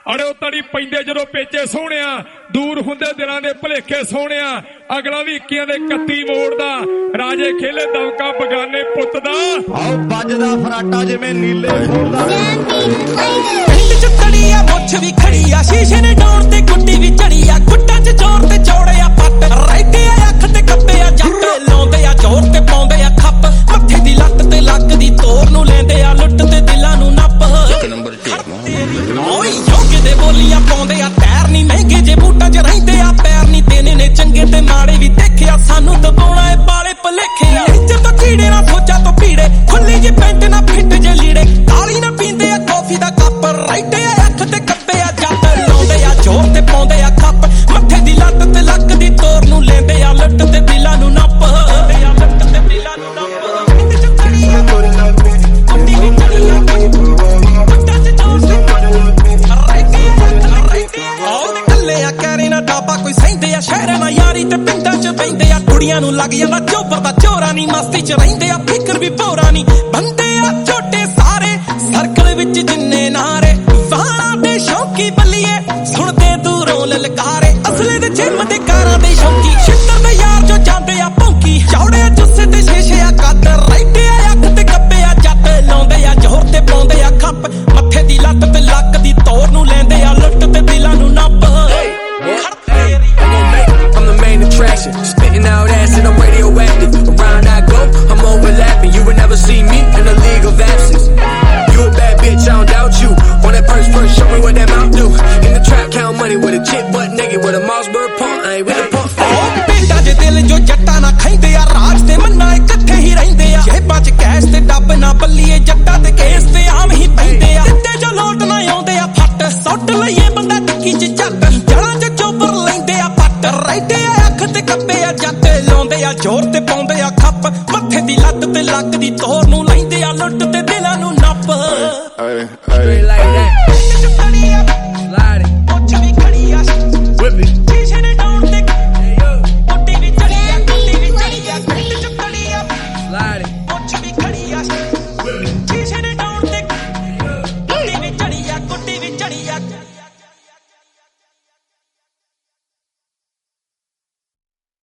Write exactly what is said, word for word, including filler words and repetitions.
अड़े तड़ी पैंदे जदों पेचे सोहणिया दूर हुंदे दिलां दे भुलेखे सोहणिया अगला भी इक्कियां दे इकत्ती मोड़दा राजे खेले दमका बगाने पुੱਤ ਦਾ आओ ਵੱਜਦਾ ਫਰਾਟਾ ਜਿਵੇਂ नीले ਫੋੜਦਾ ਪਿੰਡ ਚ ਤੜੀ ਆ ਮੁੱਛ ਵੀ ਖੜੀ ਆ ਸ਼ੀਸ਼ੇ ਨੇ ਡਾਉਣ ਤੇ ਗੁੱਡੀ ਵੀ ਚੜੀ ਆ ਗੁੱਟਾਂ ਚ ਜ਼ੋਰ ਤੇ ਚੌੜੇ ਆ ਪੱਟ ਰਾਈਟੇ ਆ ਅੱਖ ਤੇ ਕੱਪੇ ਆ ਜੱਟ ਲਾਉਂਦੇ ਆ ਜ਼ੋਰ ਤੇ ਪਾਉਂਦੇ ਆ ਖੱਪ ਮੱਥੇ ਦੀ ਲੱਤ ਤੇ ਲੱਕ ਦੀ ਤੋਰ ਨੂੰ ਲੈਂਦੇ ਆ ਲੁੱਟ ਤੇ ਦਿਲਾਂ ਨੂੰ ਨੱਪ ਨੰਬਰ ਓਏ ਯੋਗੇ ਦੇ ਬੋਲੀਆਂ ਪਾਉਂਦੇ ਆ ਪੈਰ ਨਹੀਂ ਮਹਿੰਗੇ ਜੇ ਬੂਟਾਂ 'ਚ ਰਹਿੰਦੇ ਆ ਪੈਰ ਨਹੀਂ ਦੇਣੇ ਨੇ ਚੰਗੇ ਤੇ ਮਾੜੇ ਵੀ ਦੇਖਿਆ ਸਾਨੂੰ ਦਬਾਉਣਾ ਏ ਬਾਲੇ ਭਲੇਖੇ ਆ ਇੱਜ਼ਤ ਤੋਂ ਕੀੜੇ ਨਾ ਸੋਚਾਂ ਤੋਂ ਪੀੜੇ ਖੁੱਲੀ ਜੀ ਪੈਂਟ ਨਾ ਫਿੱਟ ਜੇ ਲੀੜੇ ਕਾਲੀ ਨਾ ਪੀਂਦੇ ਆ ਕਾਫੀ ਦਾ ਕੱਪ ਰਾਈਟੇ ਆ ਅੱਖ ਤੇ ਕੱਪੇ ਆ ਜੱਟ ਲਾਉਂਦੇ ਆ ਜ਼ੋਰ ਤੇ ਪਾਉਂਦੇ ਆ ਖੱਪ ਮੱਥੇ ਦੀ ਲੱਤ ਤੇ ਲੱਕ ਦੀ ਤੋਰ ਨੂੰ ਲੈਂਦੇ ਆ ਲੁੱਟ ਤੇ ਦਿਲਾਂ ਨੂੰ ਨੱਪ ਲੁੱਟ ਤੇ ਦਿਲਾਂ ਨੂੰ ਨੱਪ ਕੋਈ ਸਹਿੰਦੇ ਆ ਸ਼ਹਿਰਾਂ ਨਾਲ ਯਾਰੀ ਤੇ ਪਿੰਡਾਂ ਚ ਬੈਂਦੇ ਆ ਕੁੜੀਆਂ ਨੂੰ ਲੱਗ ਜਾਂਦਾ ਚੋਬਰ ਦਾ ਚੋਰਾ ਨਹੀਂ ਮਸਤੀ ਚ ਰਹਿੰਦੇ ਆ ਫਿਕਰ ਵੀ ਭੋਰਾ ਨਹੀਂ ਬੰਦੇ ਆ ਛੋਟੇ ਸਾਰੇ ਸਰਕਲ ਵਿੱਚ ਜਿੰਨੇ ਨਾਰੇ ਵਾਹਾਂ ਦੇ ਸ਼ੌਕੀ ਬੱਲੀਏ ਸੁਣਦੇ ਦੂਰੋਂ ਲਲਕਾਰੇ ਅਸਲੇ ਦੇ ਜਿੰਮ ਦੇ ਕਾਰਾਂ ਦੇ ਸ਼ੌਕੀ ਛਿੱਤਰ ਦੇ ਯਾਰ ਜੋ ਜਾਂਦੇ ਆ ਭੌਂਕੀ ਚੌੜੇ ਜੁੱਸੇ ਤੇ ਸ਼ੇਸ਼ੇ ਆ ਕੱਦ ਰਾਈਟੇ ਆ ਅੱਖ ਤੇ ਕੱਪੇ ਆ ਜੱਟ ਲਾਉਂਦੇ ਆ ਜ਼ੋਰ ਤੇ ਪਾਉਂਦੇ ਆ ਖੱਪ ਮੱਥੇ ਦੀ ਲੱਤ ਤੇ ਲੱਕ ਦੀ ਤੋਰ ਨੂੰ ਲੈਂਦੇ ਆ ਲੁੱਟ ਤੇ ਦਿਲਾਂ ਨੂੰ ਨੱਪ Spitting out ass and I'm radioactive. Around I go, I'm overlapping. You would never see me in the league of absence. You a bad bitch, I don't doubt you. On that purse first, show me what that mouth do. In the trap, count money with a chick butt naked with a Mossberg pump. I ain't with a pump. Oh, ਬੇਟਾ ਜੇ ਦਿਲ ਜੋ ਜੱਟਾਂ ਨਾ ਖੈਂਦੇ ਆ ਰਾਜ ਤੇ ਮੰਨਾ ਇਕੱਠੇ ਹੀ ਰਹਿੰਦੇ ਆ ਜੇਬਾਂ 'ਚ ਕੈਸ਼ ਤੇ ਡੱਬ ਨਾ ਬੱਲੀਏ ਜੱਟਾਂ ਤੇ ਕੇਸ ਤੇ ਆਮ ਹੀ ਪੈਂਦੇ ਆ ਦਿੱਤੇ ਜੋ ਲੋਟ ਨਾ ਆਉਂਦੇ ਆ ਫੱਟ ਸੁੱਟ ਲਈਏ ਬੰਦਾ ਟਿੱਕੀ 'ਚ ਝੱਟ ਜੜਾਂ 'ਚ ਚੋਬਰ ਲੈਂਦੇ ਆ ਪੱਟ ਰਾਈਟੇ ਆ ਅੱਖ ਤੇ ਕੱਪੇ ਆ ਜੱਟ ਲਾਉਂਦੇ ਆ ਜ਼ੋਰ ਤੇ ਪਾਉਂਦੇ ਆ ਖੱਪ ਮੱਥੇ ਦੀ ਲੱਤ ਤੇ ਲੱਕ ਦੀ ਤੋਰ ਨੂੰ ਲੈਂਦੇ ਆ ਲੁੱਟ ਤੇ ਦਿਲਾਂ ਨੂੰ ਨੱਪ